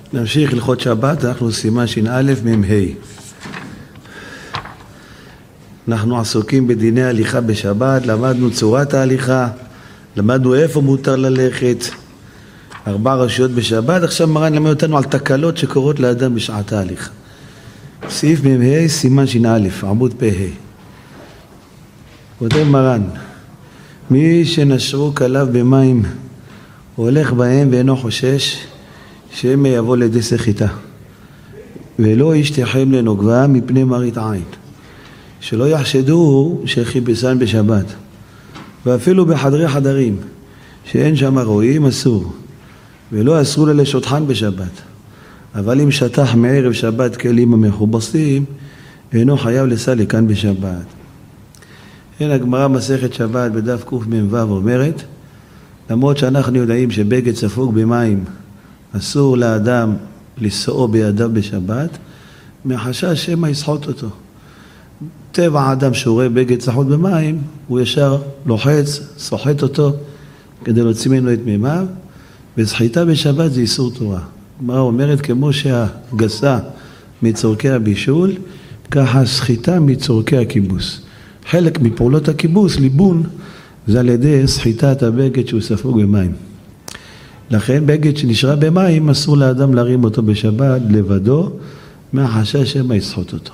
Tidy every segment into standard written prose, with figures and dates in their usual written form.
נמשיך הלכות שבת, אנחנו סימן ש"א מ"ה. אנחנו עסוקים בדיני הליכה בשבת, למדנו צורת ההליכה, למדנו איפה מותר ללכת, 4 רשויות בשבת. עכשיו מרן למד אותנו על תקלות שקורות לאדם בשעת ההליכה. סעיף מ"ה, סימן ש"א, עמוד פ"ה. כותב מרן, מי שנשרו כליו במים הולך בהם ואינו חושש שמא יבוא לידי סחיטה, ולא ישתחם לנוגבה מפני מראית עין, שלא יחשדו שחיפשן בשבת, ואפילו בחדרי חדרים שאין שם רואים אסור, ולא אסרו לשוטחן בשבת, אבל אם שטח מערב שבת כלים המכובסים אינו חייב לסלקן בשבת. הנה הגמרא מסכת שבת בדף קמ"ו אומרת, למרות שאנחנו יודעים שבגד ספוג במים אסור לאדם לשאו בידיו בשבת, מהחשש שמא יסחוט אותו. טבע האדם שרואה בגד סחוט במים, הוא ישר לוחץ, סוחט אותו כדי להוציא ממנו את מימיו, וסחיטה בשבת זה איסור תורה. הגמרא אומרת, כמו שהגסה מצורכי הבישול, ככה סחיטה מצורכי הכיבוס. חלק מפעולות הכיבוס, ליבון, זה על ידי סחיטת הבגד שהוא ספוג במים. לכן בגד שנשרה במים אסור לאדם להרים אותו בשבת לבדו, מהחשש שמא יסחוט אותו.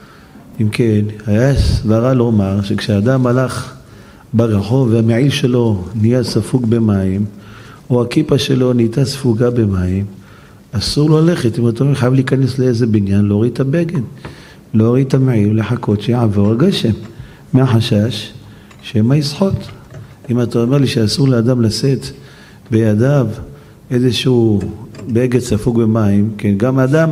אם כן, היה סברה לומר שכשאדם הלך ברחוב והמעיל שלו נהיה ספוג במים, או הכיפה שלו נהייתה ספוגה במים, אסור לו ללכת. אם אתה אומר, חייב להיכנס לאיזה בניין, להוריד את הבגד, להוריד את המעיל, לחכות שיעבור הגשם, מהחשש שמא יסחוט. אם אתה אומר לי שאסור לאדם לשאת בידיו איזשהו בגד ספוג במים, כן, גם אדם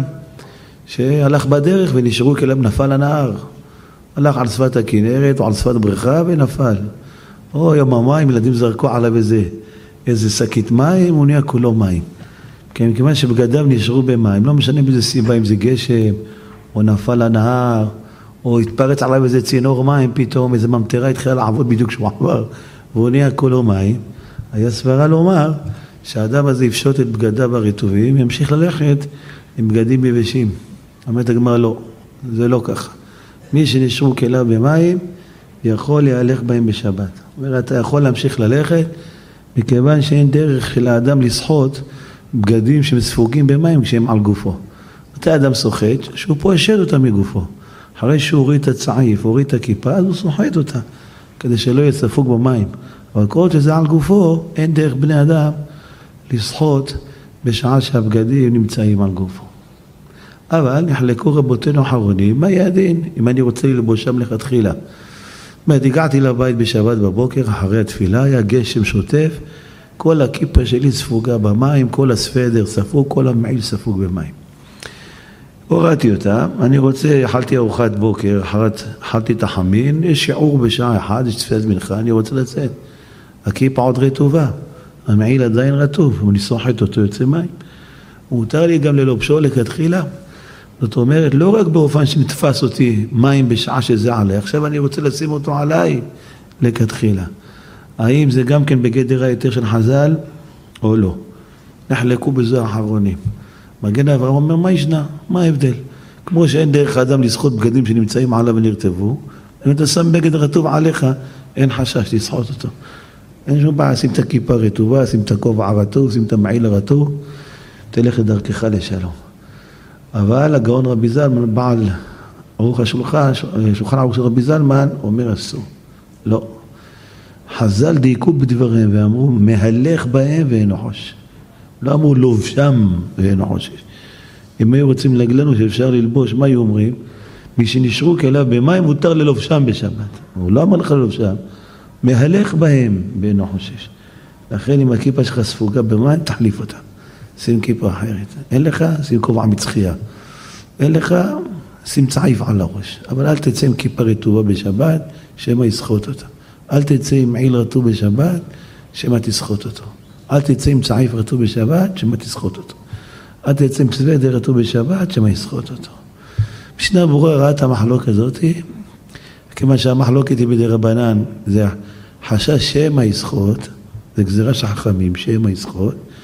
שהלך בדרך ונשארו כליו נפל לנהר, הלך על שפת הכנרת או על שפת בריכה ונפל, או יום המים, ילדים זרקו עליו איזה שקית מים, הוא נהיה כולו מים. כן, כיוון שבגדיו נשארו במים, לא משנה באיזה סיבה, אם זה גשם או נפל לנהר או התפרץ עליו איזה צינור מים, פתאום איזה ממטרה התחילה לעבוד בדיוק שהוא עבר והוא נהיה כולו מים. היה סברה לומר שהאדם הזה יפשוט את בגדיו הרטובים, ימשיך ללכת עם בגדים יבשים. אומרת הגמרא, לא, זה לא ככה. מי שנשארו כליו במים יכול להלך בהם בשבת. אומרת, אתה יכול להמשיך ללכת מכיוון שאין דרך של האדם לסחוט בגדים שמספוגים במים כשהם על גופו. מתי אדם סוחט? שהוא פה השד אותה מגופו. אחרי שהוא הוריד את הצעיף, הוריד את הכיפה, אז הוא סוחט אותה כדי שלא יספוג במים. אבל כל שזה על גופו, אין דרך בני אדם לסחוט בשעה שהבגדים נמצאים על גופו. אבל נחלקו רבותינו האחרונים, מה יהיה הדין אם אני רוצה ללבושם לכתחילה? הגעתי לבית בשבת בבוקר, אחרי התפילה, היה גשם שוטף, כל הכיפה שלי ספוגה במים, כל הספדר ספוג, כל המעיל ספוג במים. הורדתי אותה, אני רוצה, אכלתי ארוחת בוקר, אכלתי את החמין, יש שיעור בשעה 1, יש תפילת מנחה, אני רוצה לצאת. הכיפה עוד רטובה, המעיל עדיין רטוב, ואני סוחט אותו יוצא מים. מותר לי גם ללובשו לכתחילה. זאת אומרת, לא רק באופן שנתפס אותי מים בשעה שזה עלי, עכשיו אני רוצה לשים אותו עליי לכתחילה. האם זה גם כן בגדר היתר של חז"ל או לא? נחלקו בזה האחרונים. מגן אברהם אומר, מה ישנה? מה ההבדל? כמו שאין דרך האדם לסחוט בגדים שנמצאים עליו ונרטבו, אם אתה שם בגד רטוב עליך, אין חשש לסחוט אותו. אין שום בעיה, שים את הכיפה רטובה, שים את הכובע הרטוב, שים את המעיל הרטוב, תלך לדרכך לשלום. אבל הגאון רבי זלמן, בעל ערוך השולחן, שולחן ערוך של רבי זלמן, אומר אסור. לא. חז"ל דייקו בדבריהם ואמרו, מהלך בהם ואינו חושש. לא אמרו לובשם ואינו חושש. אם היו רוצים להגיד לנו שאפשר ללבוש, מה היו אומרים? מי שנשארו כליו במים מותר ללובשם בשבת. הוא לא אמר לך ללובשם, מהלך בהם ואינו חושש. לכן אם הכיפה שלך ספוגה במים, תחליף אותה. שים כיפה אחרת. אין לך, שים כובע מצחייה. אין לך, שים צעיף על הראש. אבל אל תצא עם כיפה רטובה בשבת, שמא יסחוט אותה. אל תצא עם מעיל רטוב בשבת, שמא תסחוט אותו. אל תצא עם צעיף רטוב בשבת, שמא תסחוט אותו. אל תצא עם סוודר רטוב בשבת, שמא יסחוט אותו. משנה ברורה ראה את המחלוקת הזאת, כיוון שהמחלוקת היא בידי רבנן, זה חשש שמא יסחוט, זה גזירה של חכמים, שמא יסחוט.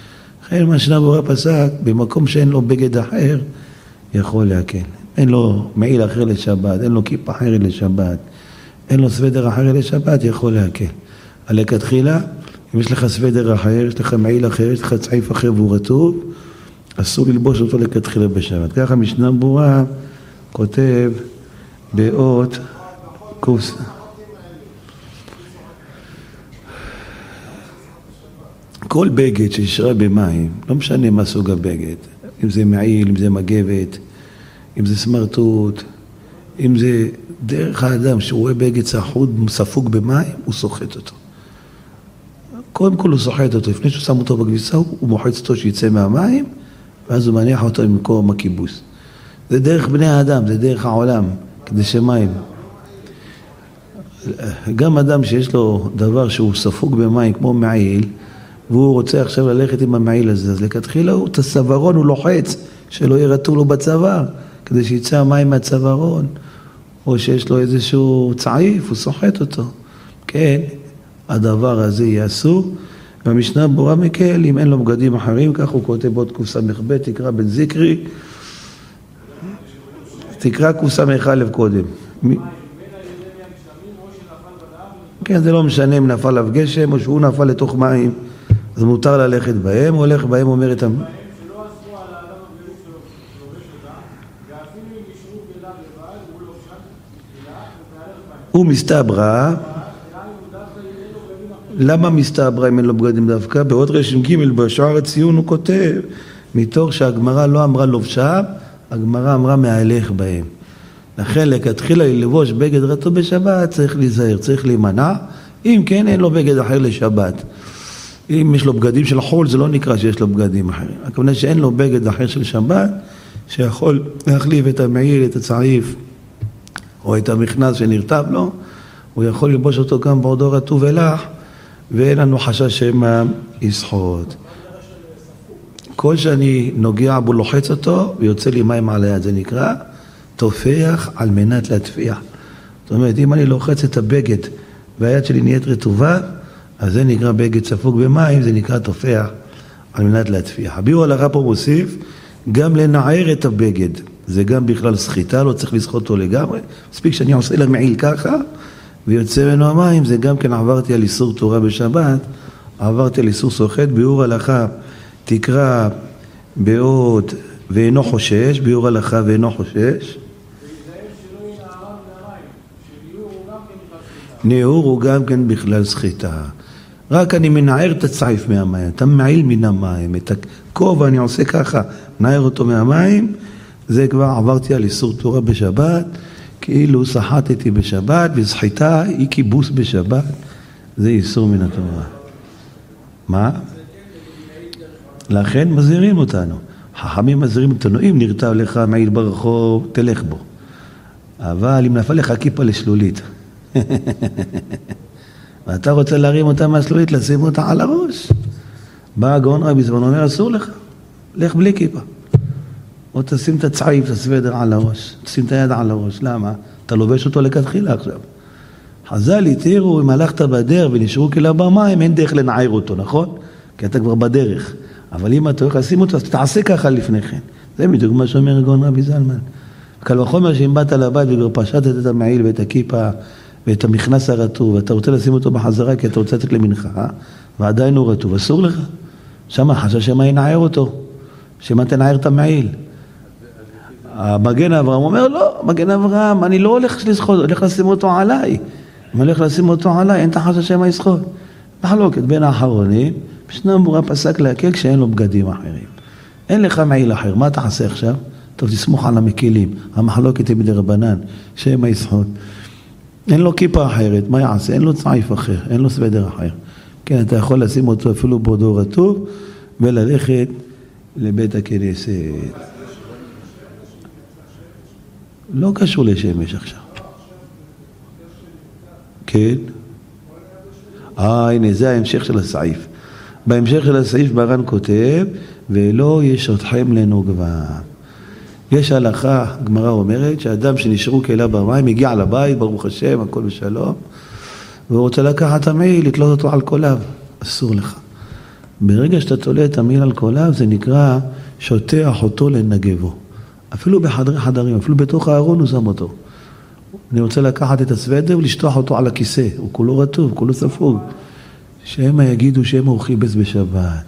לכן משנה ברורה פסק, במקום שאין לו בגד אחר, יכול להקל. אין לו מעיל אחר לשבת, אין לו כיפה אחרת לשבת, אין לו סוודר אחר לשבת, יכול להקל. לכתחילה, אם יש לך סוודר אחר, יש לך מעיל אחר, יש לך צעיף אחר והוא רטוב, אסור ללבוש אותו לכתחילה בשבת. ככה משנה ברורה כותב באות קוס. כל בגד שישרה במים, לא משנה מה סוג הבגד, אם זה מעיל, אם זה מגבת, אם זה סמרטוט, אם זה דרך האדם שהוא רואה בגד ספוג במים, הוא סוחט אותו. קודם כל הוא סוחט אותו, לפני שהוא שם אותו בכביסה, הוא מוחץ אותו שיצא מהמים, ואז הוא מניח אותו במקום הכיבוס. זה דרך בני האדם, זה דרך העולם, כדי שמים. גם אדם שיש לו דבר שהוא ספוג במים כמו מעיל, והוא רוצה עכשיו ללכת עם המעיל הזה, אז לכתחילה את הסברון הוא לוחץ, שלא ירטו לו בצוואר, כדי שיצא המים מהצווארון, או שיש לו איזשהו צעיף, הוא סוחט אותו. כן, הדבר הזה יהיה אסור, והמשנה ברורה מקל, אם אין לו בגדים אחרים, כך הוא כותב עוד קס"ב, תקרא בן זיקרי, תקרא קס"א קודם. כן, זה לא משנה אם נפל עליו גשם, או שהוא נפל לתוך מים, אז מותר ללכת בהם, הוא הולך בהם, אומר את שלא אסרו על האדם הבגדים שלו לובש אותם, ואפילו אם ישרו בלב לבד, הוא לא שם, הוא מסתברא. למה מסתברא אם אין לו בגדים דווקא? בעוד רש"ג בשער הציון הוא כותב, מתוך שהגמרא לא אמרה לובשה, הגמרא אמרה מהלך בהם. לכן לכתחילה ללבוש בגד רטוב בשבת צריך להיזהר, צריך להימנע, אם כן אין לו בגד אחר לשבת. אם יש לו בגדים של חול, זה לא נקרא שיש לו בגדים אחרים. הכוונה שאין לו בגד אחר של שבת, שיכול להחליף את המעיל, את הצעיף, או את המכנס שנרטב לו, הוא יכול ללבוש אותו גם בעודו רטוב ולח, ואין לנו חשש שמה יסחוט. כל שאני נוגע בו לוחץ אותו, ויוצא לי מים על היד, זה נקרא תופח על מנת להטפיח. זאת אומרת, אם אני לוחץ את הבגד, והיד שלי נהיית רטובה, אז זה נקרא בגד ספוג במים, זה נקרא תופח על מנת להטפיח. הביאור הלכה פה מוסיף, גם לנער את הבגד, זה גם בכלל סחיטה, לא צריך לסחוט אותו לגמרי. מספיק שאני עושה למעיל ככה, ויוצא ממנו המים, זה גם כן עברתי על איסור תורה בשבת, עברתי על איסור סוחט, ביאור הלכה תקרא באות ואינו חושש, ביאור הלכה ואינו חושש. נעור הוא גם כן בכלל סחיטה. רק אני מנער את הצעיף מהמים, אתה מעיל מן המים, את הכובע אני עושה ככה, נער אותו מהמים, זה כבר עברתי על איסור תורה בשבת, כאילו סחטתי בשבת, וסחיטה היא כיבוס בשבת, זה איסור מן התורה. מה? לכן מזהירים אותנו. חכמים מזהירים אותנו, אם נרטב לך מעיל ברחוב, תלך בו. אבל אם נפל לך כיפה לשלולית, ואתה רוצה להרים אותה מהשלולית, לשים אותה על הראש. בא הגאון רבי זמן, אומר, אסור לך, לך בלי כיפה. או תשים את הצעיף, את הסוודר על הראש, תשים את היד על הראש. למה? אתה לובש אותו לכתחילה עכשיו. חז"ל התירו, אם הלכת בדרך ונשארו כלה במים, אין דרך לנער אותו, נכון? כי אתה כבר בדרך. אבל אם אתה הולך לשים אותו, אז תעשה ככה לפני כן. זה בדיוק מה שאומר הגאון רבי זלמן. קל וחומר שאם באת לבית וכבר פשטת את המעיל ואת הכיפה ואת המכנס הרטוב, ואתה רוצה לשים אותו בחזרה כי אתה רוצה לתת למנחה, ועדיין הוא רטוב, אסור לך. שם חשש שמה ינער אותו, שמה תנער את המעיל. מגן אברהם אומר, לא, מגן אברהם, אני לא הולך לסחוט, הולך לשים אותו עליי. אם הולך לשים אותו עליי, אין את החשש שמה יסחוט. מחלוקת בין האחרונים, משנה ברורה פסק להקל כשאין לו בגדים אחרים. אין לך מעיל אחר, מה אתה עושה עכשיו? טוב, תסמוך על המקילים, המחלוקת היא בדי רבנן, שמה יסחוט. אין לו כיפה אחרת, מה יעשה? אין לו צעיף אחר, אין לו סוודר אחר. כן, אתה יכול לשים אותו אפילו בעודו רטוב, וללכת לבית הכנסת. לא קשור לשמש עכשיו. כן? הנה, זה ההמשך של הסעיף. בהמשך של הסעיף ברן כותב, ולא ישותכם לנוגבה. יש הלכה, גמרא אומרת, שאדם שנשארו כלה במים, הגיע לבית, ברוך השם, הכל בשלום, והוא רוצה לקחת המעיל, לתלות אותו על קוליו. אסור לך. ברגע שאתה תולה את המיל על קולב, זה נקרא שוטח אותו לנגבו. אפילו בחדרי חדרים, אפילו בתוך הארון הוא שם אותו. אני רוצה לקחת את הסוודר ולשטוח אותו על הכיסא, הוא כולו רטוב, כולו ספוג. שהם יגידו שהם הוא חיבס בשבת.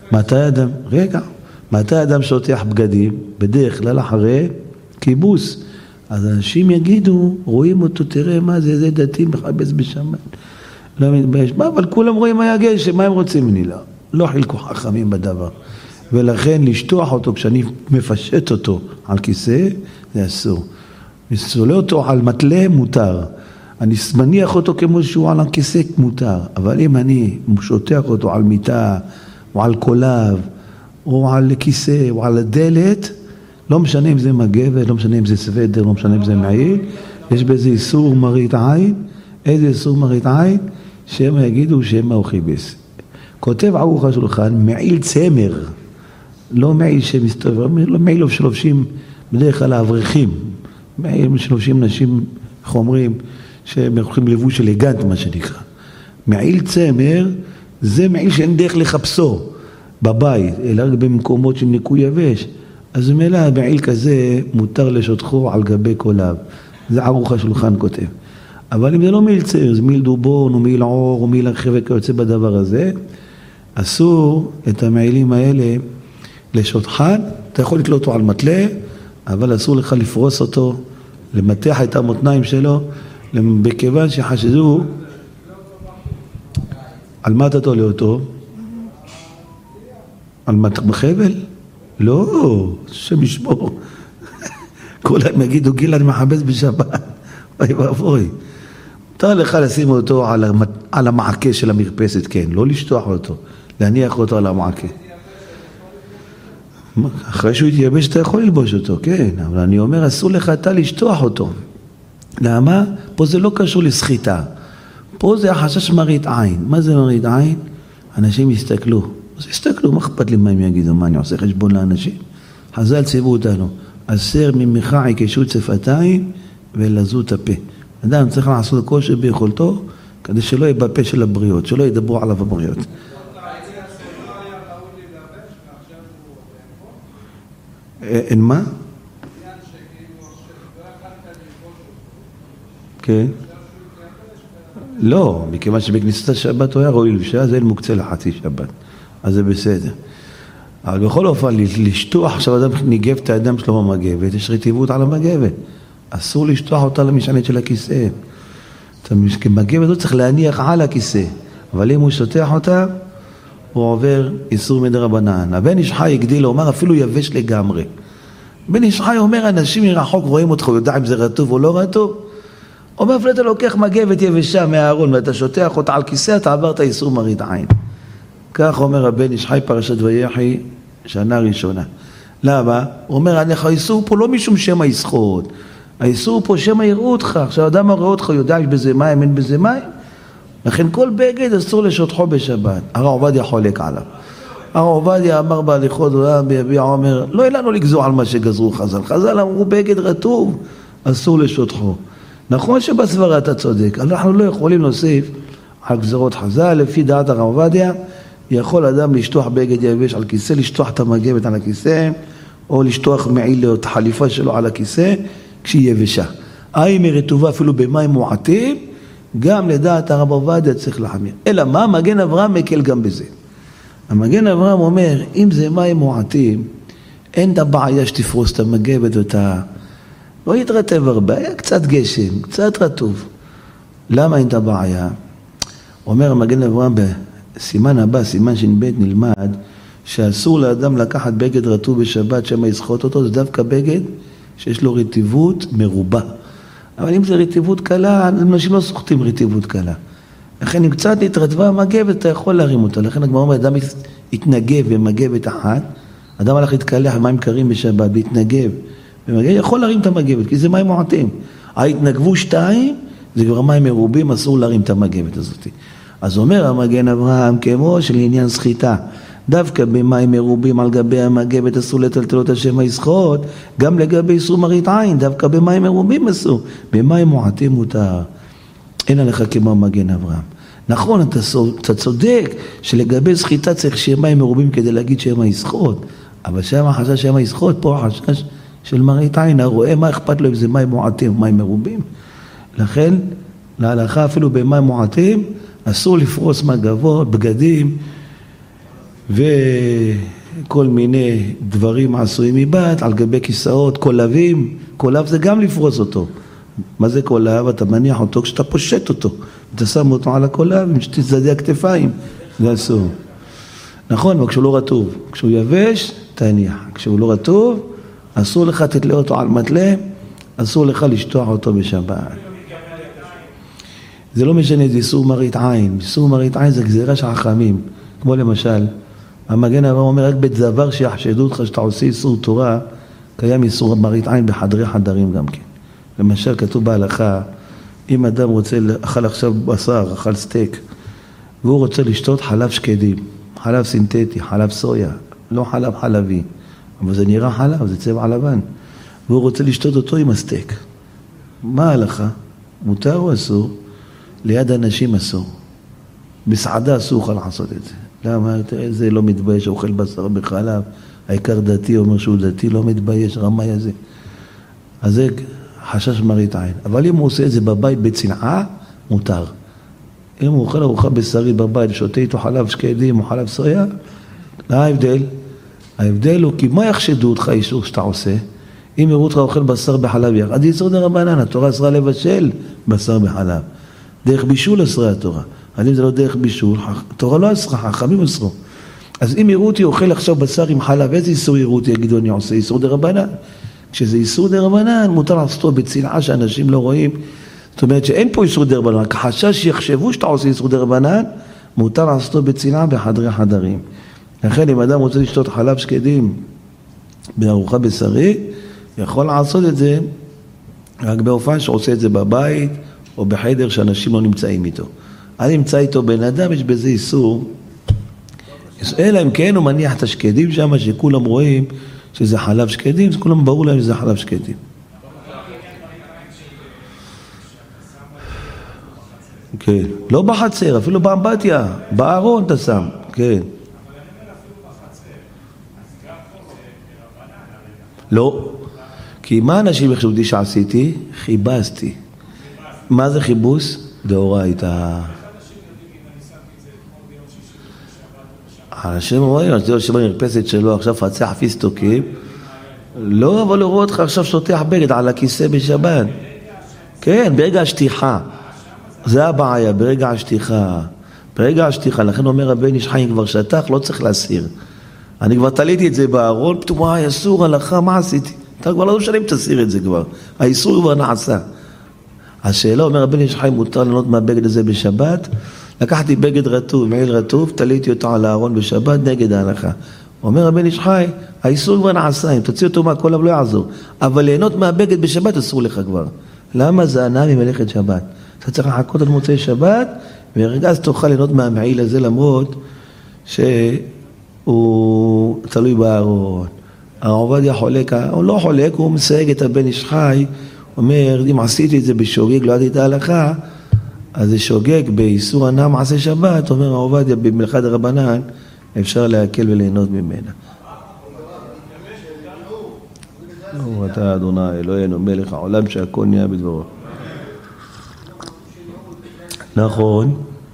מתי אדם שוטח בגדים? בדרך כלל אחרי כיבוס. אז אנשים יגידו, רואים אותו, תראה מה זה, זה דתי מחבס בשבת. לא מתבייש. מה, אבל כולם רואים מה יגש, מה הם רוצים ממני? לא חילקו חכמים בדבר. ולכן לשטוח אותו, כשאני מפשט אותו על כיסא, זה אסור. מסולה אותו על מטלה מותר. אני מניח אותו כמו שהוא על הכיסא מותר. אבל אם אני שוטח אותו על מיטה, או על קולב, או על כיסא, או על הדלת, לא משנה אם זה מגבת, לא משנה אם זה סוודר, לא משנה אם זה מעיל, יש בזה איסור מראית עין. איזה איסור מראית עין? שהם יגידו שהם הוא חיבס. כותב ערוך השולחן, מעיל צמר, לא מעיל שמסתובב, לא מעיל שלובשים בדרך כלל האברכים, מעיל שלובשים נשים חומרים שהם הולכים לבוש אלגנט מה שנקרא. מעיל צמר זה מעיל שאין דרך לחפשו בבית, אלא רק במקומות של ניקוי יבש. אז ממילא מעיל כזה מותר לשטחו על גבי קולב. זה ערוך השולחן כותב. אבל אם זה לא מעיל צמר, זה מעיל דובון או מעיל עור או מעיל הרחב וכיוצא בדבר הזה, אסור את המעילים האלה לשטחן. אתה יכול לתלות אותו על מטלה, אבל אסור לך לפרוס אותו, למתח את המותניים שלו, בכיוון שחשדו. על מה אתה תולה אותו? על מחבל? לא, שם ישמור. כולם יגידו, גיל אני מחבס בשבת. אוי ואבוי. אתה לך לשים אותו על המעקה של המרפסת, כן, לא לשטוח אותו, להניח אותו על המעקה. אחרי שהוא יתייבש אתה יכול ללבוש אותו, כן, אבל אני אומר, אסור לך אתה לשטוח אותו. למה? פה זה לא קשור לסחיטה. פה זה החשש מראית עין. מה זה מראית עין? אנשים יסתכלו. אז יסתכלו, מה אכפת לי מה הם יגידו? מה, אני עושה חשבון לאנשים? חז"ל ציוו אותנו, אסר ממך עיקשות שפתיים ולזות הפה. אדם צריך לעשות כושר ביכולתו, כדי שלא יהיה בפה של הבריות, שלא ידברו עליו הבריות. אין מה? כן. לא, מכיוון שבכניסת השבת הוא היה ראוי לבשה, זה אין מוקצה לחצי שבת. אז זה בסדר. אבל בכל אופן, לשטוח, עכשיו אדם ניגב את האדם שלו במגבת, יש רטיבות על המגבת. אסור לשטוח אותה למשענת של הכיסא. כמגבת לא צריך להניח על הכיסא, אבל אם הוא שוטח אותה, הוא עובר איסור מדרבנן. הבן איש חי הגדיל, הוא אומר אפילו יבש לגמרי. בן איש חי אומר, אנשים מרחוק רואים אותך, הוא יודע אם זה רטוב או לא רטוב. אומר, אפילו אתה לוקח מגבת יבשה מהארון, ואתה שוטח אותה על כיסא, אתה עברת איסור מראית עין. כך אומר הבן איש חי פרשת ויחי, שנה ראשונה. למה? הוא אומר, האיסור פה לא משום שם היסחוט. האיסור פה שמא יראו אותך. עכשיו אדם רואה אותך, יודע יש בזה מים, אין בזה מים. לכן כל בגד אסור לשטחו בשבת. הרב עובדיה חולק עליו. הרב עובדיה אמר בהליכות, ביביע אומר, לא יהיה לנו לגזור על מה שגזרו חז"ל. חז"ל אמרו בגד רטוב, אסור לשטחו. נכון שבסברה אתה צודק, אנחנו לא יכולים להוסיף על גזרות חז"ל. לפי דעת הרב עובדיה, יכול אדם לשטוח בגד יבש על כיסא, לשטוח את המגבת על הכיסא, או לשטוח מעיל את החליפה שלו על הכיסא, כשהיא יבשה. אם היא רטובה אפילו במים מועטים, גם לדעת הרב עובדיה צריך להחמיר. אלא מה? מגן אברהם מקל גם בזה. המגן אברהם אומר, אם זה מים מועטים, אין את הבעיה שתפרוס את המגבת ואתה... לא יתרטב הרבה, היה קצת גשם, קצת רטוב. למה אין את הבעיה? אומר המגן אברהם בסימן הבא, סימן שנבית נלמד, שאסור לאדם לקחת בגד רטוב בשבת שמא יסחוט אותו, זה דווקא בגד שיש לו רטיבות מרובה. אבל אם זה רטיבות קלה, אנשים לא סוחטים רטיבות קלה. לכן אם קצת התרטבה המגבת, אתה יכול להרים אותה. לכן הגמרא אומר, אדם יתנגב במגבת אחת, אדם הלך להתקלח מים קרים בשבת, והתנגב במגבת, יכול להרים את המגבת, כי זה מים מועטים. ההתנגבו 2, זה כבר מים מרובים, אסור להרים את המגבת הזאת. אז אומר המגן אברהם, כמו שלעניין סחיטה, דווקא במים מרובים על גבי המגבת אסור לטלטל אותה שמא יסחוט, גם לגבי איסור מראית עין, דווקא במים מרובים אסור, במים מועטים מותר. אין עליך כמו מגן אברהם. נכון, אתה צודק שלגבי סחיטה צריך שיהיה מים מרובים כדי להגיד שמה יסחוט, אבל שם החשש שמה יסחוט, פה החשש של מראית עין, הרואה מה אכפת לו אם זה מים מועטים או מים מרובים. לכן, להלכה אפילו במים מועטים, אסור לפרוס מגבות, בגדים וכל מיני דברים עשויים מבת, על גבי כיסאות, קולבים, קולב זה גם לפרוס אותו. מה זה קולב? אתה מניח אותו כשאתה פושט אותו, אתה שם אותו על הקולב עם שתי צדדי הכתפיים, זה אסור. נכון, אבל כשהוא לא רטוב, כשהוא יבש, תניח. כשהוא לא רטוב, אסור לך תתלה אותו על מטלה, אסור לך לשטוח אותו בשבת. זה לא משנה, זה איסור מראית עין. איסור מראית עין זה גזירה של חכמים. כמו למשל, המגן הרב אומר, רק בדבר שיחשדו אותך שאתה עושה איסור תורה, קיים איסור מראית עין בחדרי חדרים גם כן. למשל, כתוב בהלכה, אם אדם רוצה, אכל עכשיו בשר, אכל סטייק, והוא רוצה לשתות חלב שקדים, חלב סינתטי, חלב סויה, לא חלב חלבי, אבל זה נראה חלב, זה צבע לבן, והוא רוצה לשתות אותו עם הסטייק. מה ההלכה? מותר או אסור? ליד אנשים אסור. בסעדה אסור לך לעשות את זה. למה? זה לא מתבייש, אוכל בשר בחלב, העיקר דתי אומר שהוא דתי, לא מתבייש, רמאי הזה. אז זה חשש מראית עין. אבל אם הוא עושה את זה בבית בצנעה, מותר. אם הוא אוכל ארוחה בשרית בבית, שותה איתו חלב שקדים או חלב סויה, מה ההבדל? ההבדל הוא כי מה יחשדו אותך איסור שאתה עושה? אם יראו אותך אוכל בשר בחלב יחד, אז איסור דרבנן, התורה אסרה לבשל בשר בחלב. דרך בישול אסרה התורה. אבל אם זה לא דרך בישול, התורה לא אסרה, חכמים אסרו. אז אם יראו אותי אוכל עכשיו בשר עם חלב, איזה איסור יראו אותי? יגידו אני עושה איסור דרבנן. כשזה איסור דרבנן, מותר לעשותו בצנעה שאנשים לא רואים. זאת אומרת שאין פה איסור דרבנן, רק חשש שיחשבו שאתה עושה איסור דרבנן, מותר לעשותו בצנעה בחדרי חדרים. לכן אם אדם רוצה לשתות חלב שקדים בארוחה בשרית, יכול לעשות את זה רק באופן שעושה את זה בבית או בחדר שאנשים לא נמצאים איתו. אני נמצא איתו בן אדם, יש בזה איסור. אלא אם כן הוא מניח את השקדים שם שכולם רואים שזה חלב שקדים, אז כולם ברור להם שזה חלב שקדים. כן, לא בחצר, אפילו באמבטיה, בארון אתה שם, כן. לא, כי מה אנשים יחשבו שעשיתי? חיבסתי. מה זה חיבוס? דאורייתא. אנשים אומרים, אני חושב שבמרפסת שלו עכשיו פצח פיסטוקים, לא, אבל הוא רואה אותך עכשיו שוטח בגד על הכיסא בשבת. כן, ברגע השטיחה. זה הבעיה, ברגע השטיחה. ברגע השטיחה, לכן אומר רבן איש חיים כבר שטח, לא צריך להסיר. אני כבר תליתי את זה בארון, פתאום, וואי, אסור, הלכה, מה עשיתי? אתה כבר לא משנה אם תסיר את זה כבר. האיסור כבר נעשה. השאלה אומר רבן איש חיים, מותר ליהנות מהבגד הזה בשבת, לקחתי בגד רטוב, מעיל רטוב, תליתי אותו על הארון בשבת נגד ההלכה. אומר רבן איש חי, האיסור כבר נעשה, אם תוציא אותו מהקולב לא יעזור. אבל ליהנות מהבגד בשבת אסור לך כבר. למה? זה הנאה ממלאכת שבת. אתה צריך לחכות עד מוצאי שבת, ורגע אז תוכל ליהנות מהמעיל הזה, למרות שהוא תלוי בארון. העובדיה חולק, הוא לא חולק, הוא מסייג את הבן איש חי, אומר, אם עשיתי את זה בשוגג, לא עשיתי את ההלכה, אז זה שוגג באיסור הנאה מעשה שבת, אומר העובדיה במלאכת רבנן, אפשר להקל וליהנות ממנה. אתה אדוני אלוהינו מלך העולם שהכל נהיה בדברו. נכון.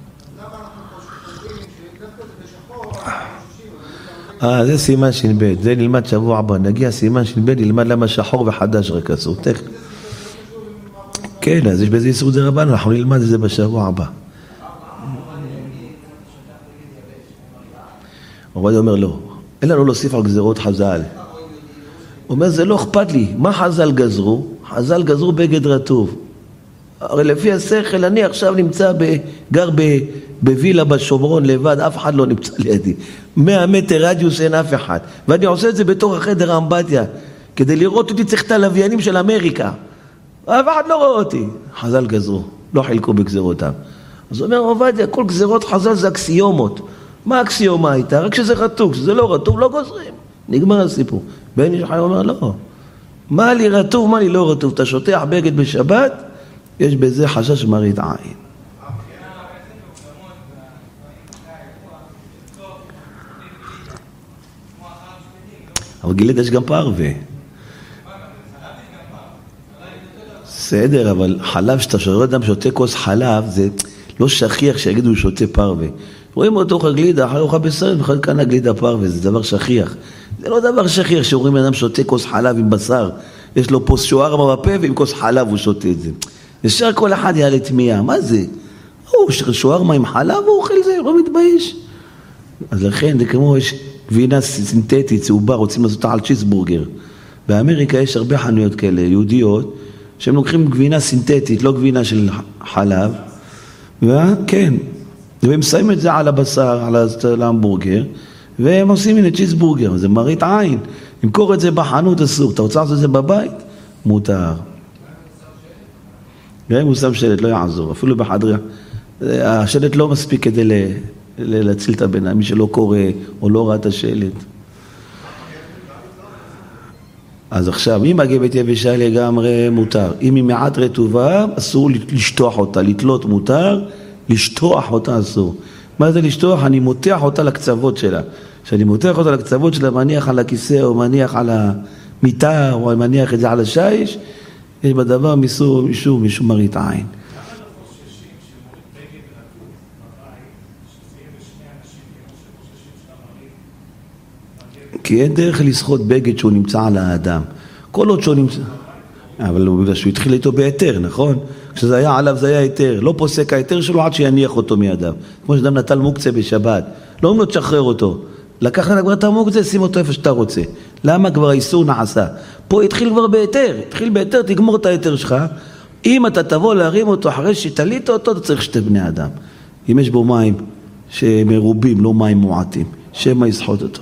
זה סימן ש"ב, זה נלמד שבוע הבא, נגיע סימן ש"ב, נלמד למה שחור וחדש רק אסור. כן, אז יש בזה איסור דרבנן, אנחנו נלמד את זה בשבוע הבא. עובדיה אומר לא, אין לנו להוסיף על גזירות חז"ל. הוא אומר זה לא אכפת לי, מה חז"ל גזרו? חז"ל גזרו בגד רטוב. הרי לפי השכל אני עכשיו גר בווילה בשומרון לבד, אף אחד לא נמצא לידי. 100 מטר רדיוס אין אף אחד. ואני עושה את זה בתוך החדר האמבטיה. כדי לראות אותי צריך את הלוויינים של אמריקה. אף אחד לא רואה אותי. חז"ל גזרו, לא חילקו בגזירותם. אז אומר עובדיה, כל גזירות חז"ל זה אקסיומות. מה האקסיומה הייתה? רק שזה רטוב, שזה לא רטוב, לא גוזרים. נגמר הסיפור. בן איש חי אומר לא. מה לי רטוב, מה לי לא רטוב? אתה שוטח בגד בשבת, יש בזה חשש מראית עין. אבל גילדה יש גם פרווה. בסדר, אבל חלב שאתה רואה אדם שותה כוס חלב, זה לא שכיח שיגידו הוא שותה פרווה. רואים אותו אוכל גלידה, אחרי אוכל בשר, בכלל כאן הגלידה פרווה, זה דבר שכיח. זה לא דבר שכיח שרואים אדם שותה כוס חלב עם בשר, יש לו פה שוארמה בפה ועם כוס חלב הוא שותה את זה. ישר כל אחד יעלה תמיהה, מה זה? הוא שוארמה עם חלב, הוא אוכל זה, לא מתבייש. אז לכן, זה כמו יש גבינה סינתטית, צהובה, רוצים לעשות אותה על צ'יזבורגר. באמריקה יש הרבה חנויות כאלה, יהודיות, שהם לוקחים גבינה סינתטית, לא גבינה של חלב, וכן, והם שמים את זה על הבשר, על ההמבורגר, והם עושים הנה צ'יזבורגר, זה מראית עין. למכור את זה בחנות אסור, אתה רוצה לעשות את זה בבית? מותר. גם אם הוא שם שלט, לא יעזור, אפילו בחדרה. השלט לא מספיק כדי להציל את הבן, מי שלא קורא או לא ראה את השלט. אז עכשיו, אם מגבת יבשה לגמרי מותר, אם היא מעט רטובה, אסור לשטוח אותה, לתלות מותר, לשטוח אותה אסור. מה זה לשטוח? אני מותח אותה לקצוות שלה. כשאני מותח אותה לקצוות שלה, מניח על הכיסא או מניח על המיטה או מניח את זה על השיש, יש בדבר משום מראית עין. כי אין דרך לסחוט בגד שהוא נמצא על האדם. כל עוד שהוא נמצא... אבל בגלל שהוא התחיל איתו בהיתר, נכון? כשזה היה עליו זה היה היתר. לא פוסק ההיתר שלו עד שיניח אותו מידיו. כמו שאדם נטל מוקצה בשבת. לא אומרים לו תשחרר אותו. לקח כבר את המוקצה, שים אותו איפה שאתה רוצה. למה כבר האיסור נעשה? פה התחיל כבר בהיתר. התחיל בהיתר, תגמור את ההיתר שלך. אם אתה תבוא להרים אותו אחרי שתלית אותו, אתה צריך שתי בני אדם. אם יש בו מים שמרובים, לא מים מועטים, שמה יסחוט אותו.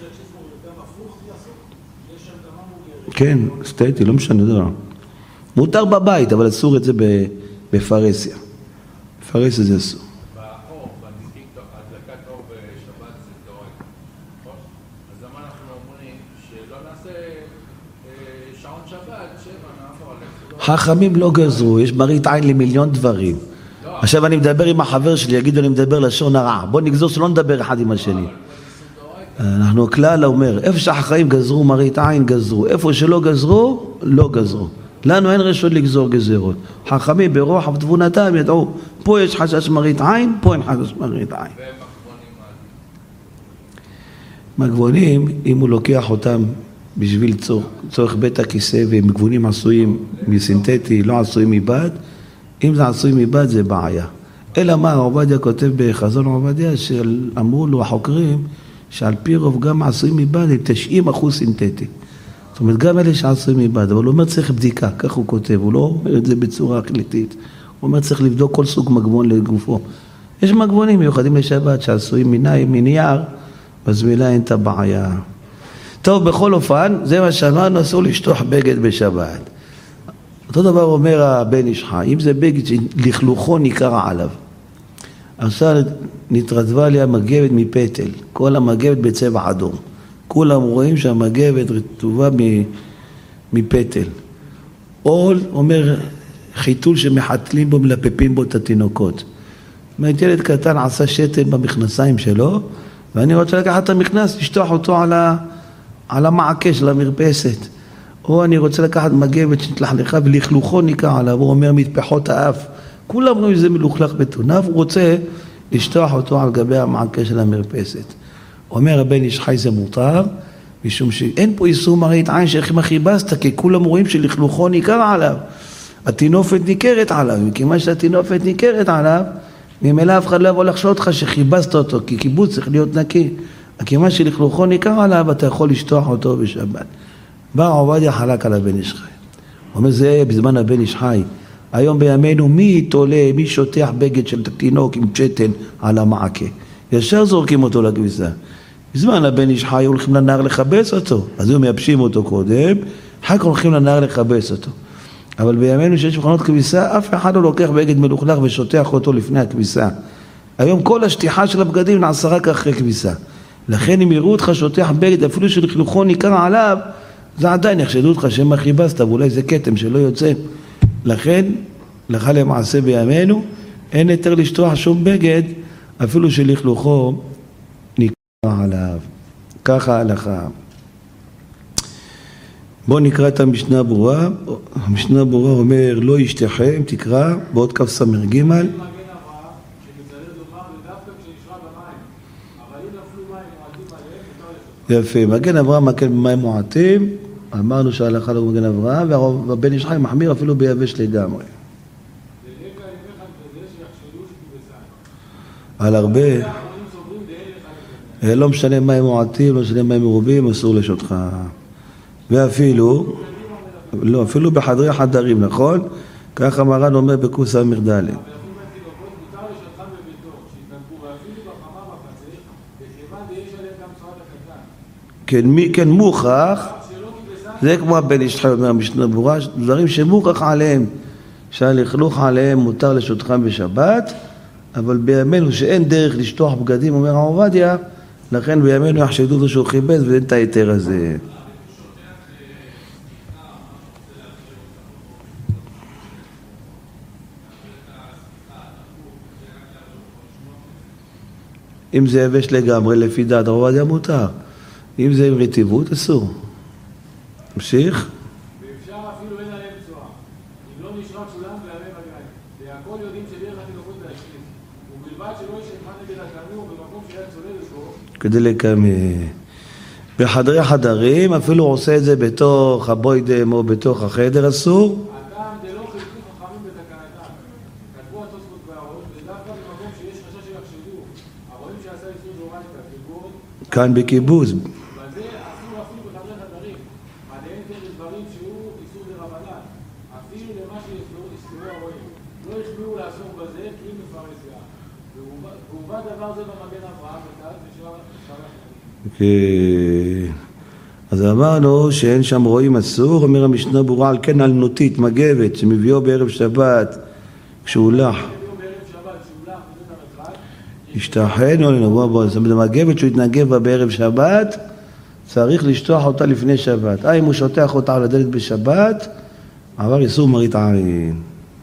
כן, סטייטי, לא משנה דבר. מותר בבית, אבל אסור את זה בפרסיה. בפרסיה זה אסור. באור, הדלקת אור בשבת זה תורק. אז למה אנחנו אומרים שלא נעשה שעון שבת, נעבור עליך? חכמים לא גזרו, יש מראית עין למיליון דברים. עכשיו אני מדבר עם החבר שלי, יגידו אני מדבר לשון הרע. בוא נגזור שלא נדבר אחד עם השני. אנחנו כלל אומר, איפה שהחכמים גזרו מראית עין גזרו, איפה שלא גזרו, לא גזרו. לנו אין רשות לגזור גזרות. חכמים ברוח ותבונתם ידעו, פה יש חשש מראית עין, פה אין חשש מראית עין. מגבונים, אם הוא לוקח אותם בשביל צורך בית הכיסא, ומגבונים עשויים מסינתטי, לא עשויים מבד, אם זה עשוי מבד זה בעיה. אלא מה, עובדיה כותב בחזון עובדיה, שאמרו לו החוקרים, שעל פי רוב גם עשויים מבד הם 90% סינתטי. זאת אומרת, גם אלה שעשויים מבד, אבל הוא אומר צריך בדיקה, כך הוא כותב, הוא לא אומר את זה בצורה החלטית. הוא אומר צריך לבדוק כל סוג מגבון לגופו. יש מגבונים מיוחדים לשבת שעשויים מנייר, אז מילה אין את הבעיה. טוב, בכל אופן, זה מה שאמרנו, אסור לשטוח בגד בשבת. אותו דבר אומר הבן איש חי, אם זה בגד שלכלוכו ניכר עליו. עכשיו נתרדבה לי המגבת מפטל, כל המגבת בצבע אדום. כולם רואים שהמגבת רטובה מפטל. או אומר חיתול שמחתלים בו, מלפפים בו את התינוקות. זאת ילד קטן עשה שתן במכנסיים שלו, ואני רוצה לקחת את המכנס, לשטוח אותו על המעקה של המרפסת. או אני רוצה לקחת מגבת שתלכלכה ולכלוכו ניכר עליו, הוא אומר מטפחות האף. כולם רואים שזה מלוכלך בתוניו, הוא רוצה לשטוח אותו על גבי המעקה של המרפסת. אומר הבן איש חי זה מותר, משום שאין פה איסור מראית עין שאיך חיבסת, כי כולם רואים שלכלוכו ניכר עליו. התינופת ניכרת עליו, וכמה שהתינופת ניכרת עליו, ממילא אף אחד לא יבוא לחשוד לך שחיבסת אותו, כי קיבוץ צריך להיות נקי. וכמה שלכלוכו ניכר עליו, אתה יכול לשטוח אותו בשבת. בא עובדיה חלק על הבן איש חי. הוא אומר זה בזמן הבן איש חי. היום בימינו מי תולה, מי שוטח בגד של תינוק עם צ'טן על המעקה. ישר זורקים אותו לכביסה. בזמן הבן איש חי הולכים לנהר לחבס אותו. אז הם מייבשים אותו קודם, אחר כך הולכים לנהר לחבס אותו. אבל בימינו שיש מכונות כביסה, אף אחד לא לוקח בגד מלוכלך ושוטח אותו לפני הכביסה. היום כל השטיחה של הבגדים נעשה רק אחרי כביסה. לכן אם יראו אותך שוטח בגד, אפילו שלכלוכו ניכר עליו, זה עדיין יחשדו אותך שמה חיבסת, ואולי זה קטם שלא יוצא. לכן, לך למעשה בימינו, אין יותר לשטוח שום בגד, אפילו שלכלוכו ניכר עליו. ככה ההלכה. בואו נקרא את המשנה ברורה. המשנה ברורה אומר, לא ישתחם, תקרא, בעוד כף סמר ג'. מגן אברהם, שמצטרך דומה ודווקא כשנשרה במים, אבל אם נפלו מים מועטים עליהם, מותר לשתות. יפה, מגן אברהם מקל במים מועטים, אמרנו שההלכה לא מגן אברהם, והבן איש חי מחמיר אפילו ביבש לגמרי. על הרבה, לא משנה מים מועטים, לא משנה מים מרובים, אסור לשותך. ואפילו, לא, אפילו בחדרי חדרים, נכון? ככה מרן אומר בקוס המרדלת. אבל אפילו מותר לשתכם בביתו, שהתנדבו, ואפילו בחמה בחצר, וכיוון ויש עליהם גם צורת הקטן. כן, מוכח, זה כמו הבן איש חי אומר המשנה ברורה, דברים שמוכח עליהם, שהלכלוך עליהם מותר לשותכם בשבת, אבל בימינו שאין דרך לשטוח בגדים, אומר הרב עובדיה, לכן בימינו יחשדו אותו שהוא חיבס ואין את היתר הזה. אם זה יבש לגמרי, לפי דעת הרב עובדיה מותר. אם זה עם רטיבות, אסור. המשיך. ואפשר אפילו אין עליהם צועה. אם לא נשרק שולם ועליהם רגליים. והכל יודעים שדרך התינוקות להשליט. ובלבד שלא ישלחה נגד התנור במקום שהיה צולל לסבור. כדי לקמא. בחדרי חדרים, אפילו עושה את זה בתוך הבוידם או בתוך החדר, אסור. הטעם דלא חלקו חכמים בתקנתם. כתבו התוספות והראש, ודווקא במקום שיש חשש שיחשדו. הרואים שעשה איסור דאורייתא, כגון כאן בקיבוץ. בזה אסור אפילו בחדרי חדרים. עליהם כאלה דברים שהוא איסור דרבנן. אפילו למה שיסתרו הרואים. לא יכלו לעסוק בזה כי אם מפרש זה. והובא דבר זה במגן אברהם וכאן ושאר החיים. אז אמרנו שאין שם רואים אסור, אומר המשנה ברורה על כן על נוטית, מגבת, שמביאו בערב שבת כשהוא לח. השתחן או לנבוא בו, זאת אומרת, מגבת שהוא יתנגב בה בערב שבת, צריך לשטוח אותה לפני שבת. אם הוא שוטח אותה על הדלת בשבת, עבר איסור מראית עין.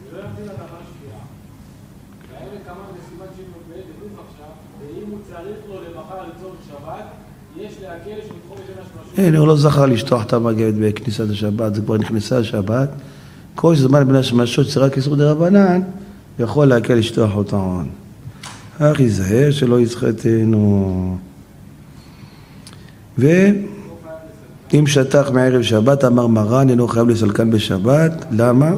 הוא לא זכר לשטוח את המגבת בכניסת השבת, זה כבר נכנסה השבת. כל זמן בין השמשות שרק איסור דרבנן, יכול להקל לשטוח אותה עון. אך יזהר שלא יסחטנו. ואם שטח מערב שבת, אמר מרן, אינו חייב לסלקן בשבת. למה?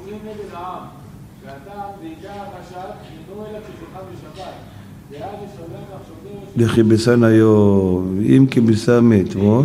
לכיבסן היום, אם כיבסה מאתמול.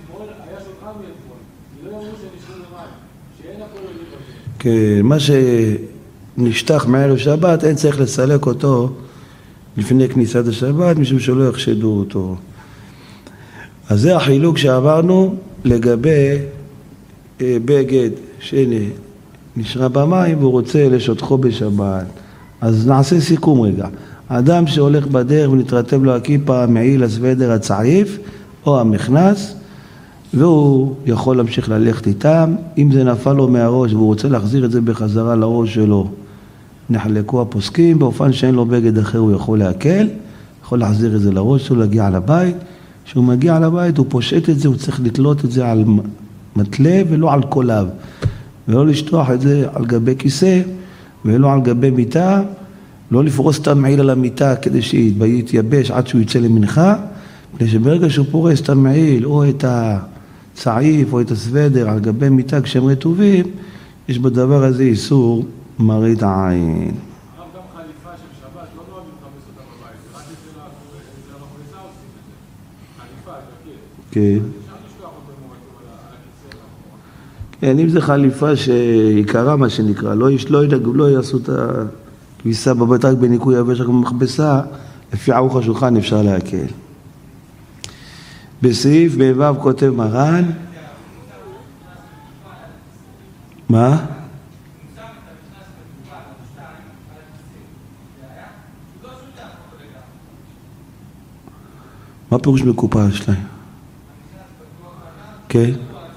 כן, מה שנשטח מערב שבת, אין צריך לסלק אותו לפני כניסת השבת, משום שלא יחשדו אותו. אז זה החילוק שעברנו לגבי בגד שנשרה במים והוא רוצה לשטחו בשבת. אז נעשה סיכום רגע. אדם שהולך בדרך ונתרטב לו הכיפה, המעיל, הסוודר, הצעיף או המכנס, והוא יכול להמשיך ללכת איתם. אם זה נפל לו מהראש והוא רוצה להחזיר את זה בחזרה לראש שלו, נחלקו הפוסקים, באופן שאין לו בגד אחר הוא יכול להקל, יכול להחזיר את זה לראש שלו, להגיע לבית. כשהוא מגיע לבית הוא פושט את זה, הוא צריך לתלות את זה על מטלה ולא על קולב, ולא לשטוח את זה על גבי כיסא ולא על גבי מיטה, לא לפרוס את המעיל על המיטה כדי שיתייבש עד שהוא יצא למנחה, כדי שברגע שהוא פורס את המעיל או את הצעיף או את הסוודר על גבי מיטה כשהם רטובים, יש בדבר הזה איסור מראית עין. גם חליפה של שבת, לא נוהגים לחפש אותה בבית, רק אצל המכניסה עושים את זה. חליפה, תכיר. כן. אפשר לשלוח אותו על הכיסא. כן, אם זה חליפה שעיקרה מה שנקרא, לא יעשו את הכביסה בבית רק בניקוי יבש רק במכבסה, לפי ערוך השולחן אפשר להקל. בסעיף בו' כותב מרן, מה? מה פירוש מקופה שלהם? כן?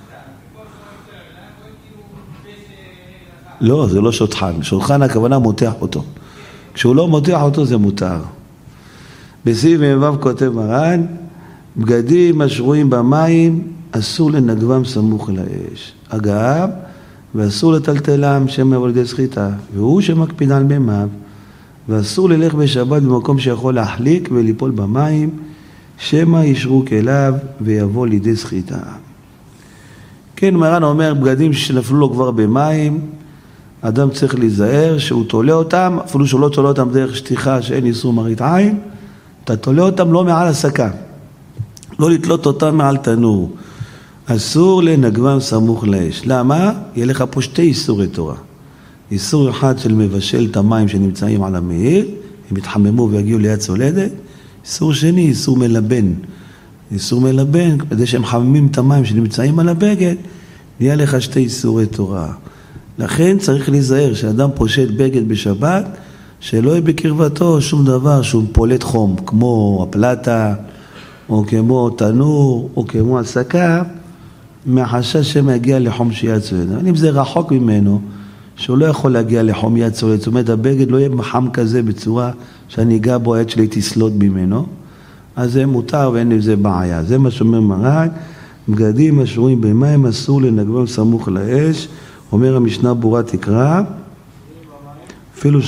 לא, זה לא שוטחן. שוטחן הכוונה מותח אותו. כשהוא לא מותח אותו זה מותר. בסעיף מ"ו כותב מרן, בגדים השרויים במים אסור לנגבם סמוך לאש. אגב, ואסור לטלטלם שמא יבוא לידי סחיטה, והוא שמקפיד על מימיו, ואסור ללך בשבת במקום שיכול להחליק וליפול במים, שמא ישרוק אליו ויבוא לידי סחיטה. כן, מרן אומר, בגדים שנפלו לו כבר במים, אדם צריך להיזהר שהוא תולה אותם, אפילו שהוא לא תולה אותם דרך שטיחה שאין איסור מראית עין, אתה תולה אותם לא מעל הסקה, לא לתלות אותם מעל תנור. אסור לנגבם סמוך לאש. למה? יהיה לך פה שתי איסורי תורה. איסור אחד של מבשל את המים שנמצאים על המאיר, הם יתחממו ויגיעו ליד צולדת. איסור שני, איסור מלבן. איסור מלבן, כדי שהם חממים את המים שנמצאים על הבגד, נהיה לך שתי איסורי תורה. לכן צריך להיזהר שאדם פושט בגד בשבת, שלא יהיה בקרבתו שום דבר שהוא פולט חום, כמו הפלטה, או כמו תנור, או כמו הסקה, מהחשש שמגיע לחום שיד צולדת. אבל אם זה רחוק ממנו, שהוא לא יכול להגיע לחום יד צולדת, זאת אומרת, הבגד לא יהיה מחם כזה בצורה שאני אגע בו, היד שלי תסלוט ממנו, אז זה מותר ואין לזה בעיה. זה מה שאומר מרן, בגדים השרויים במים אסור לנגבם סמוך לאש, אומר המשנה ברורה תקרא, אפילו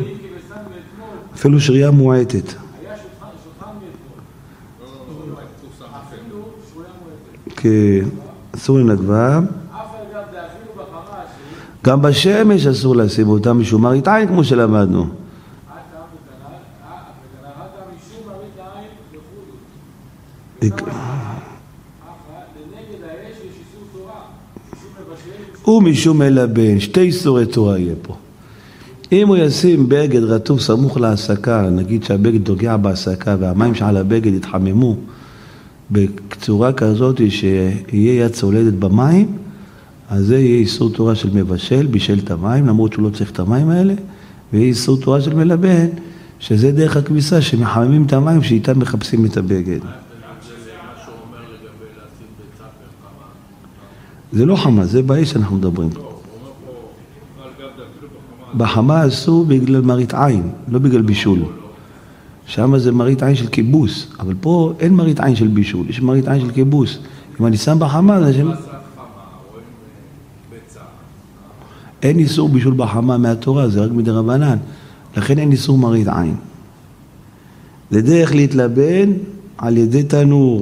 שרייה מועטת. כי אסור לנגבם. גם בשמש אסור לשים אותם משום מראית עין כמו שלמדנו. ומשום מלבן, שתי איסורי תורה יהיה פה. אם הוא ישים בגד רטוב סמוך להסקה, נגיד שהבגד נוגע בהסקה והמים שעל הבגד יתחממו בצורה כזאת שיהיה יד צולדת במים, אז זה יהיה איסור תורה של מבשל, בישל את המים, למרות שהוא לא צריך את המים האלה, ויהיה איסור תורה של מלבן, שזה דרך הכביסה שמחממים את המים שאיתם מחפשים את הבגד. זה לא חמה, זה באש אנחנו מדברים. בחמה אסור בגלל מראית עין, לא בגלל בישול. שם זה מראית עין של כיבוס, אבל פה אין מראית עין של בישול, יש מראית עין של כיבוס. אם אני שם בחמה, זה שם... אין איסור בישול בחמה מהתורה, זה רק מדרבנן. לכן אין איסור מראית עין. זה דרך להתלבן על ידי תנור.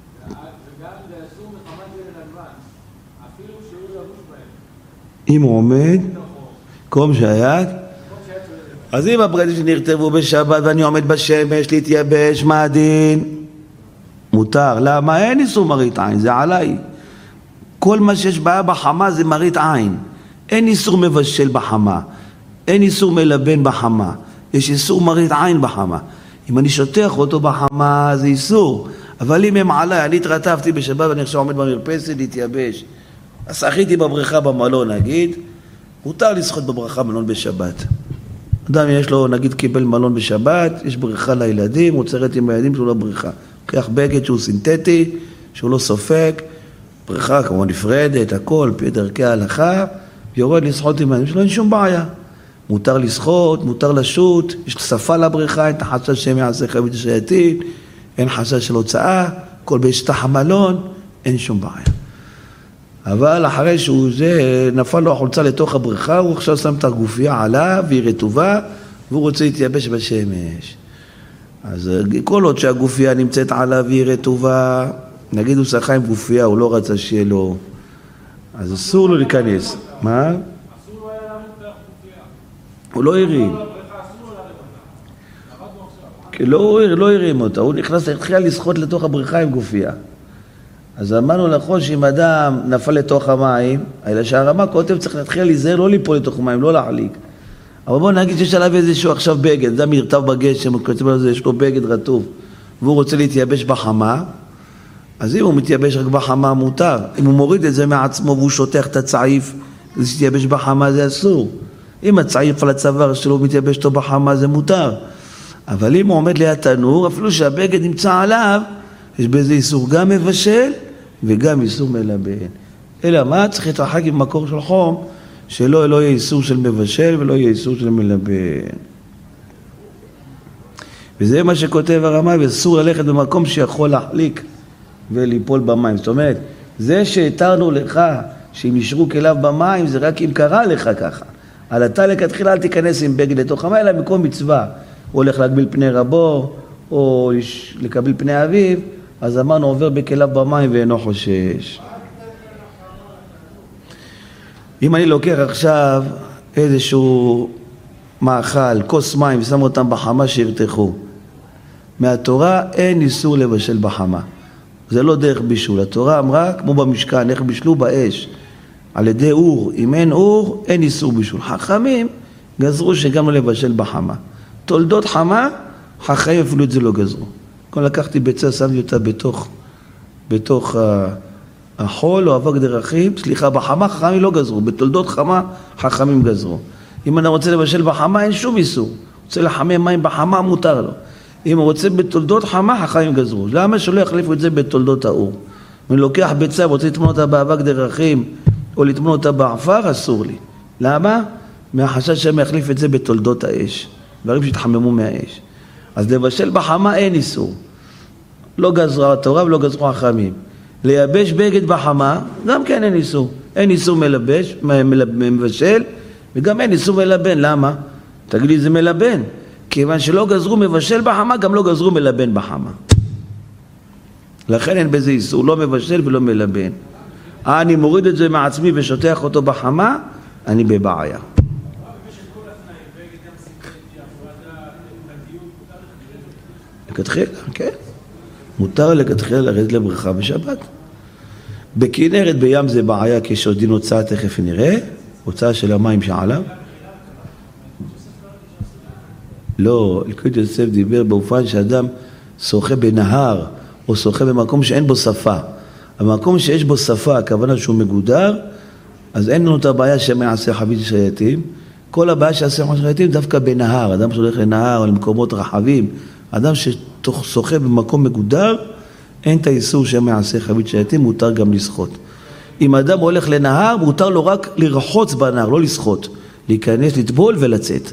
אם הוא עומד, קום שהיד, אז אם הבגדים שנכתבו בשבת ואני עומד בשמש להתייבש, מה הדין? מותר. למה? אין איסור מראית עין, זה עליי. כל מה שיש בעיה בחמה זה מראית עין. אין איסור מבשל בחמה, אין איסור מלבן בחמה, יש איסור מראית עין בחמה. אם אני שוטח אותו בחמה זה איסור, אבל אם הם עליי, אני התרטבתי בשבת ואני עכשיו עומד במרפסת להתייבש, אז שחיתי בבריכה במלון נגיד, מותר לשחות בבריכה במלון בשבת. אדם יש לו נגיד קיבל מלון בשבת, יש בריכה לילדים, הוא צריך עם הילדים שלו לבריכה. לוקח בגד שהוא סינתטי, שהוא לא סופק, בריכה כמו נפרדת, הכל, פי דרכי ההלכה, יורד לשחות עם הילדים שלו, אין שום בעיה. מותר לשחות, מותר לשוט, יש שפה לבריכה, אין חשש שהם יעשה חבית השייטין, אין חשש של הוצאה, כל בשטח המלון, אין שום בעיה. אבל אחרי שהוא זה, נפל לו החולצה לתוך הבריכה, הוא עכשיו שם את הגופייה עליו, והיא רטובה, והוא רוצה להתייבש בשמש. אז כל עוד שהגופייה נמצאת עליו והיא רטובה, נגיד הוא שחה עם גופייה, הוא לא רצה שיהיה לו, אז אסור לו להיכנס. מה? אסור לו היה להרים את הגופייה. הוא לא הרים. לא הרים אותה, הוא נכנס, התחיל לשחות לתוך הבריכה עם גופייה. אז אמרנו נכון שאם אדם נפל לתוך המים, אלא שהרמה כותב צריך להתחיל להיזהר, לא ליפול לתוך המים, לא להחליק. אבל בואו נגיד שיש עליו איזשהו עכשיו בגד, אדם ירטב בגשם, הוא כותב על זה, יש לו בגד רטוב, והוא רוצה להתייבש בחמה, אז אם הוא מתייבש רק בחמה מותר. אם הוא מוריד את זה מעצמו והוא שוטח את הצעיף, אז להתייבש בחמה זה אסור. אם הצעיף על הצוואר שלו מתייבש אותו בחמה זה מותר. אבל אם הוא עומד ליד תנור, אפילו שהבגד נמצא עליו, יש בזה איסור גם מבשל וגם איסור מלבן. אלא מה? צריך להתרחק עם מקור של חום, שלא יהיה איסור של מבשל ולא יהיה איסור של מלבן. וזה מה שכותב הרמ"א, ואסור ללכת במקום שיכול להחליק וליפול במים. זאת אומרת, זה שהתרנו לך שאם נשרו כליו במים זה רק אם קרה לך ככה. על אתה לכתחילה אל תיכנס עם בגד לתוך המים, אלא במקום מצווה. הוא הולך להגביל פני רבו, או לקבל פני אביו, אז אמרנו עובר בכליו במים ואינו חושש. אם אני לוקח עכשיו איזשהו מאכל, כוס מים, ושם אותם בחמה שירתחו, מהתורה אין איסור לבשל בחמה. זה לא דרך בישול. התורה אמרה, כמו במשכן, איך בישלו באש, על ידי אור. אם אין אור, אין איסור בישול. חכמים גזרו שגם לא לבשל בחמה. תולדות חמה, חכמים אפילו את זה לא גזרו. כל לקחתי ביצה, שמתי אותה בתוך החול או אבק דרכים, סליחה, בחמה חכמים לא גזרו, בתולדות חמה חכמים גזרו. אם אני רוצה לבשל בחמה, אין שום איסור. רוצה לחמם מים בחמה, מותר לו. אם הוא רוצה בתולדות חמה, חכמים גזרו. למה שלא יחליפו את זה בתולדות האור? אם אני לוקח ביצה ורוצה לטמון אותה באבק דרכים, או לטמון אותה בעפר, אסור לי. למה? מהחשש שהם יחליף את זה בתולדות האש. דברים שהתחממו מהאש. אז לבשל בחמה אין איסור. לא גזרה התורה ולא גזרו החכמים. לייבש בגד בחמה, גם כן אין איסור. אין איסור מבשל, וגם אין איסור מלבן. למה? תגיד לי, זה מלבן. כיוון שלא גזרו מבשל בחמה, גם לא גזרו מלבן בחמה. לכן אין בזה איסור, לא מבשל ולא מלבן. אני מוריד את זה מעצמי ושותח אותו בחמה, אני בבעיה. לכתחילה, כן. מותר לכתחילה לרדת לבריכה בשבת. בכנרת בים זה בעיה, כשיש דין הוצאה, תכף נראה, הוצאה של המים שעליו. לא, אלוקות יוסף דיבר באופן שאדם שוחה בנהר, או שוחה במקום שאין בו שפה. המקום שיש בו שפה, הכוונה שהוא מגודר, אז אין לנו את הבעיה שמה יעשה חבית שייטים. כל הבעיה שיעשה חבית שייטים דווקא בנהר. אדם שהולך לנהר או למקומות רחבים, אדם ששוחה במקום מגודר, אין את האיסור שמה יעשה חבית שייטים, מותר גם לשחות. אם אדם הולך לנהר, מותר לו רק לרחוץ בנהר, לא לשחות. להיכנס, לטבול ולצאת.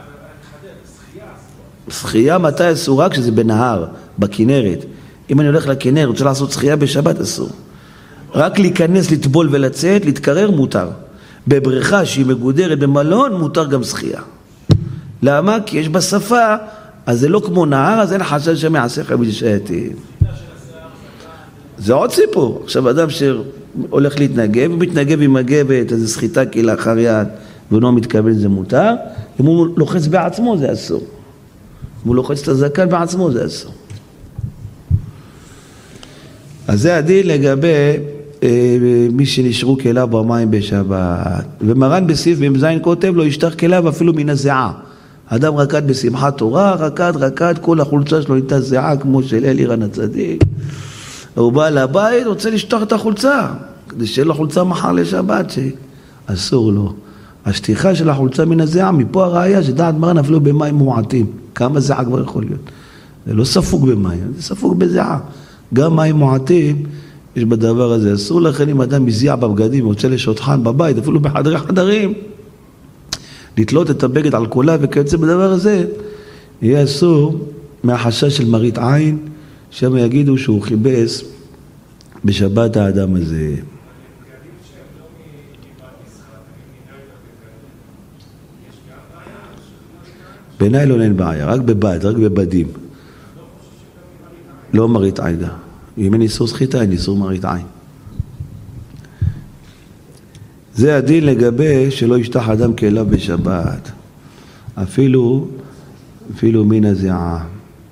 שחייה מתי אסור? רק כשזה בנהר, בכנרת. אם אני הולך לכנרת, רוצה לעשות שחייה בשבת, אסור. רק להיכנס, לטבול ולצאת, להתקרר, מותר. בבריכה שהיא מגודרת במלון, מותר גם שחייה. למה? כי יש בה שפה, אז זה לא כמו נהר, אז אין חשש שמה יעשה חבית שייטים. זה עוד סיפור. עכשיו אדם שהולך להתנגב, הוא מתנגב עם מגבת, אז זה סחיטה כלאחר יד, ולא מתקבל, זה מותר. אם הוא לוחץ בעצמו, זה אסור. אם הוא לוחץ את הזקן בעצמו, זה אסור. אז זה הדין לגבי מי שנשרו כליו במים בשבת. ומרן בסעיף במזין כותב לו, ישתח כליו אפילו מן הזיעה. אדם רקד בשמחת תורה, רקד, כל החולצה שלו הייתה זיעה כמו של אלירן הצדיק. הוא בא לבית, רוצה לשטוח את החולצה, כדי שיהיה לו חולצה מחר לשבת, אסור לו. השטיחה של החולצה מן הזיעה, מפה הראיה שדעת מרן אפילו במים מועטים. כמה זיעה כבר יכול להיות? זה לא ספוג במים, זה ספוג בזיעה. גם מים מועטים, יש בדבר הזה. אסור לכן אם אדם מזיע בבגדים, רוצה לשטחן בבית, אפילו בחדרי חדרים, לתלות את הבגד על כולה וכיוצא בדבר הזה, יהיה אסור מהחשש של מראית עין, שם יגידו שהוא חיבס בשבת האדם הזה. בניילון אין בעיה, רק בבד, רק בבדים. לא מראית עין. אם אין איסור סחיטה, אין איסור מראית עין. זה הדין לגבי שלא ישטח אדם כליו בשבת. אפילו מן הזיעה.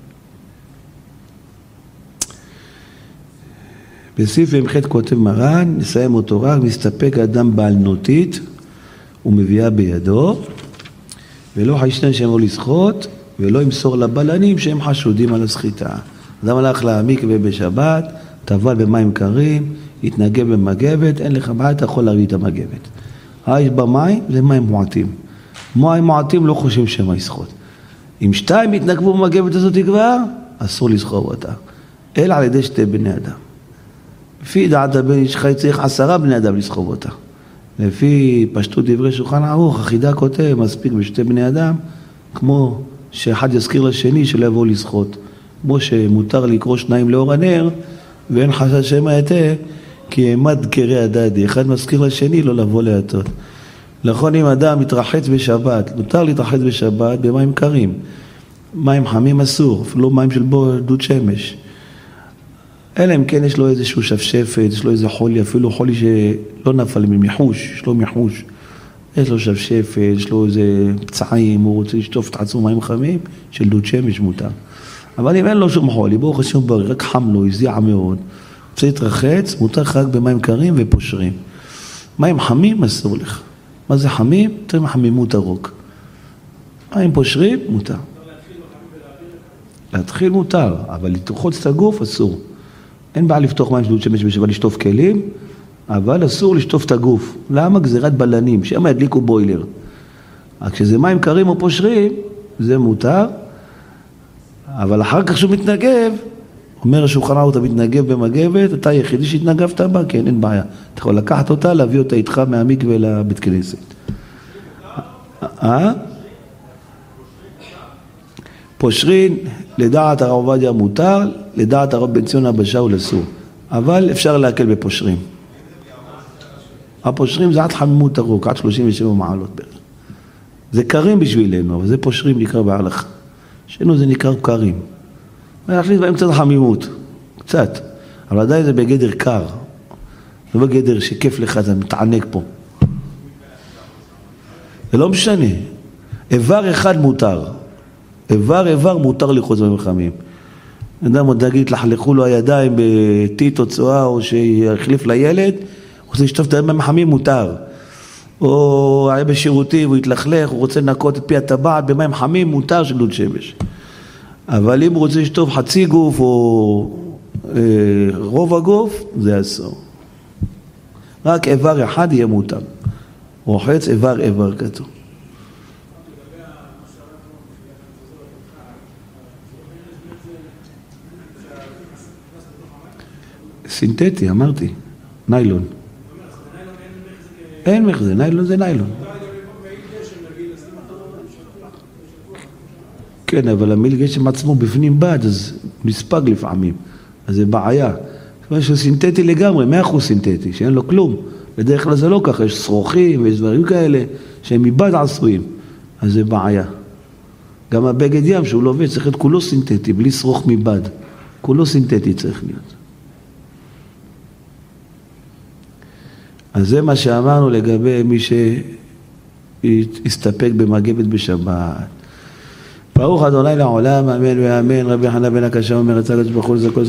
בסעיף ממ"ח כותב מרן, נסיים אותו רק, מסתפק אדם בעל נוטית ומביאה בידו, ולא חשנן שאמור לשחות, ולא ימסור לבלנים שהם חשודים על הסחיטה. אדם הלך למקווה בשבת, טבל במים קרים, התנגב במגבת, אין לך בעיה, אתה יכול להביא את המגבת. יש במים, זה מים מועטים. מים מועטים לא חושבים שמה ישחות. אם שתיים התנגבו במגבת הזאת כבר, אסור לסחוב אותה. אלא על ידי שתי בני אדם. לפי דעת הבן איש חי צריך 10 בני אדם לסחוב אותה. לפי פשטות דברי שולחן ערוך, החידה כותב, מספיק בשתי בני אדם, כמו שאחד יזכיר לשני שלא יבואו לשחות. כמו שמותר לקרוא 2 לאור הנר, ואין חשש שמא יתה, כי עמד קרי הדדי, אחד מזכיר לשני לא לבוא להטות. נכון, אם אדם מתרחץ בשבת, מותר להתרחץ בשבת במים קרים. מים חמים אסור, אפילו מים של דוד שמש. אלא אם כן יש לו איזשהו שפשפת, יש לו איזה חולי, אפילו חולי שלא נפל ממיחוש, יש לו מיחוש. יש לו שפשפת, יש לו איזה פצעים, הוא רוצה לשטוף את עצמו מים חמים, של דוד שמש מותר. אבל אם אין לו שום חולי, ברוך השם בריא, רק חם לו, הזיע מאוד. רוצה להתרחץ, מותר רק במים קרים ופושרים. מים חמים אסור לך. מה זה חמים? יותר מחמימות הרוק. מים פושרים, מותר. להתחיל מותר, אבל לתרחוץ את הגוף אסור. אין בעיה לפתוח מים של דוד שמש בשביל לשטוף כלים, אבל אסור לשטוף את הגוף. למה? גזירת בלנים, שם ידליקו בוילר. כשזה מים קרים או פושרים, זה מותר, אבל אחר כך שהוא מתנגב, אומר השולחן ערוך, אתה מתנגב במגבת, אתה היחידי שהתנגבת בה, כן, אין בעיה. אתה יכול לקחת אותה, להביא אותה איתך מהמקווה לבית כנסת. פושרין, לדעת הרב עובדיה מותר, לדעת הרב בן ציון אבא שאול אסור. אבל אפשר להקל בפושרים. הפושרים זה עד חמימות הרוק, עד 37 מעלות בערך. זה קרים בשבילנו, אבל זה פושרים נקרא בהלכה. שנו זה נקרא קרים. להחליט בהם קצת חמימות, קצת. אבל עדיין זה בגדר קר. זה בגדר שכיף לך, אתה מתענק פה. זה לא משנה. איבר אחד מותר. איבר מותר לחוץ במלחמים. אדם עוד להגיד, לחלכו לו הידיים בטיט או צואה, או שיחליף לילד, הוא רוצה לשטוף את הידיים חמים, מותר. או היה בשירותי והוא התלכלך, הוא רוצה לנקות את פי הטבעת במים חמים, מותר של דוד שמש. אבל אם הוא רוצה לשטוף חצי גוף או רוב הגוף, זה אסור. רק איבר אחד יהיה מותר. רוחץ איבר כתוב. סינתטי, אמרתי. ניילון. אין מחזה, ניילון זה ניילון. כן, אבל המיל גשם עצמו בפנים בד, אז נספג לפעמים. אז זה בעיה. זאת אומרת שהוא סינתטי לגמרי, 100% סינתטי, שאין לו כלום. בדרך כלל זה לא ככה, יש שרוכים ויש דברים כאלה שהם מבד עשויים. אז זה בעיה. גם הבגד ים שהוא לובש צריך להיות כולו סינתטי, בלי שרוך מבד. כולו סינתטי צריך להיות. אז זה מה שאמרנו לגבי מי שהסתפק במגבת בשבת. ברוך ה' לעולם, אמן ואמן. רבי חנן בן הקשה אומר, הצגת שבחול זה כל